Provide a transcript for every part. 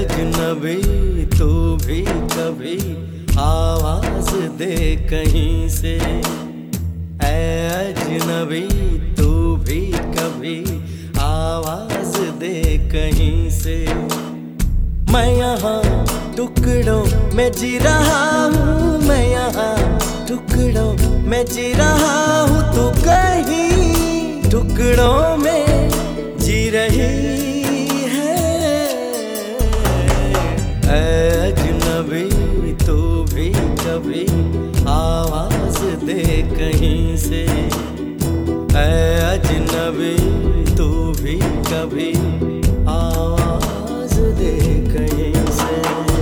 अजनबी तू भी कभी आवाज दे कहीं से। ऐ अजनबी तू भी कभी आवाज दे कहीं से। मैं यहाँ टुकड़ों में जी रहा हूँ, मैं यहाँ टुकड़ों में जी रहा हूँ, तू कहीं टुकड़ों में जी रही है। ऐ अजनबी तू भी कभी आवाज दे कहीं से। ऐ अजनबी तू भी कभी आवाज दे कहीं से।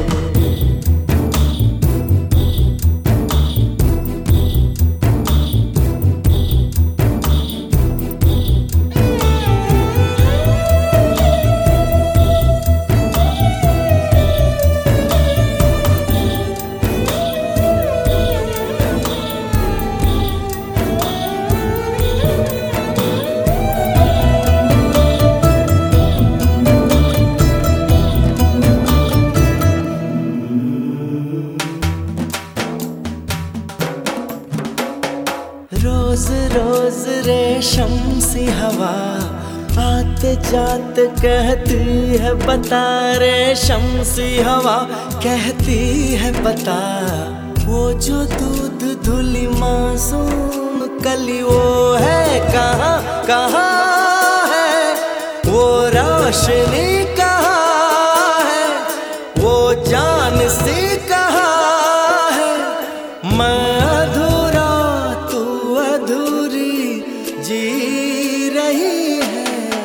रोज रोज रेशम सी हवा आते जाते कहती है बता, रेशम सी हवा कहती है बता। वो जो दूध धुली मासूम कली वो है कहाँ कहाँ है, वो रोशनी कहाँ है, वो जान सी कहाँ है। मैं अधूरा तू अधूरी जी रही है।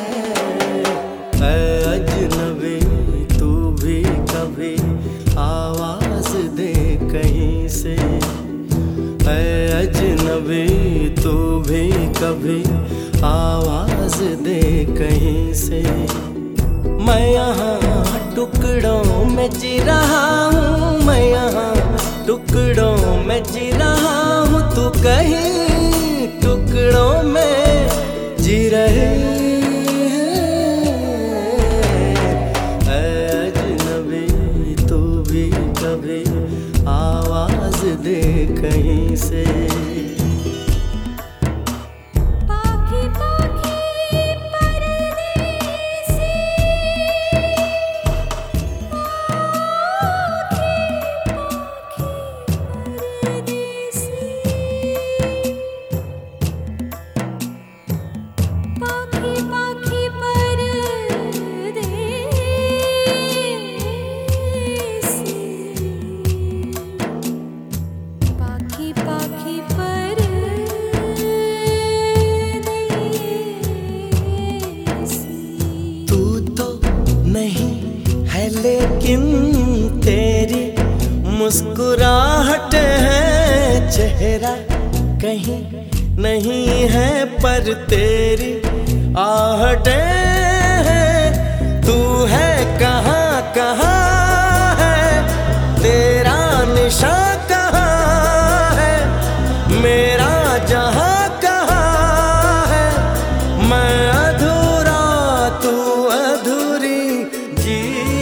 ऐ अजनबी तू भी कभी आवाज दे कहीं से। ऐ अजनबी तू भी कभी आवाज दे कहीं से। मैं यहाँ टुकड़ों में जी रहा हूँ, मैं यहाँ टुकड़ों में जी रहा हूँ, तू कहीं टुकड़ों में जी रही है। ऐ अजनबी तू भी कभी आवाज दे कहीं से। लेकिन तेरी मुस्कुराहट है, चेहरा कहीं नहीं है पर तेरी आहटें हैं। तू है कहाँ कहाँ है, तेरा निशान कहाँ है, मेरा जहाँ कहाँ है। मैं अधूरा तू अधूरी जी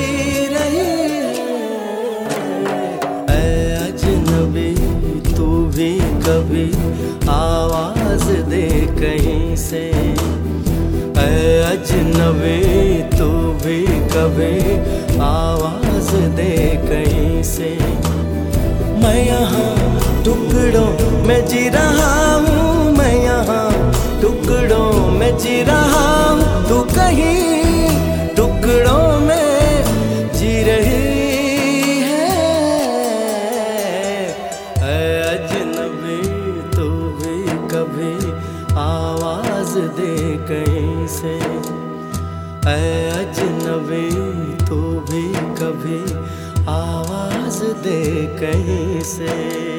कभी आवाज दे कहीं से। ऐ अजनबी तू भी कभी आवाज दे कहीं से। मैं यहाँ टुकड़ों में जी रहा हूँ, मैं यहाँ टुकड़ों में जी रहा हूँ, तू कहीं टुकड़ों में जी रही है। ऐ अजनबी तू भी कभी आवाज दे कहीं से। ऐ अजनबी तू भी कभी आवाज दे कहीं से।